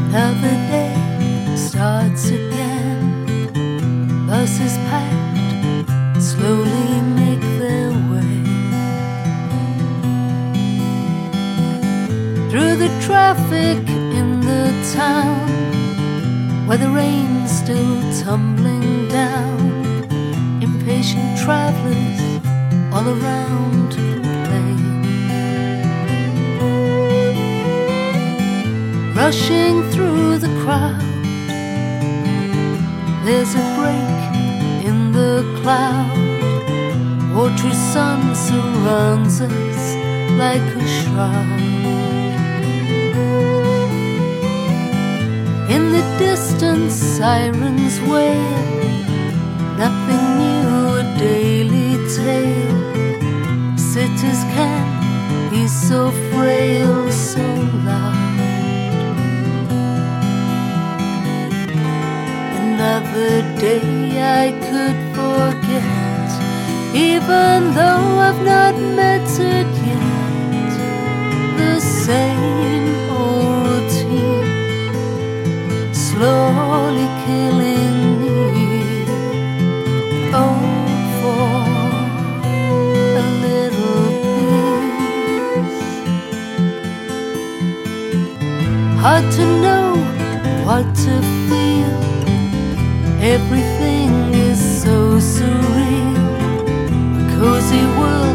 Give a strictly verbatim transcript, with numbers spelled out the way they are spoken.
Another day starts again. Buses packed slowly make their way through the traffic in the town, where the rain's still tumbling down. Impatient travelers all around complain, rushing through the crowd. There's a break in the cloud. Watery sun surrounds us like a shroud. In the distance sirens wail, nothing new, a daily tale. Cities can be so frail, so loud. Another day I could forget, even though I've not met it yet. The same old routine, slowly killing me. Oh, for a little peace. Hard to know what to feel. Everything is so surreal. A cozy world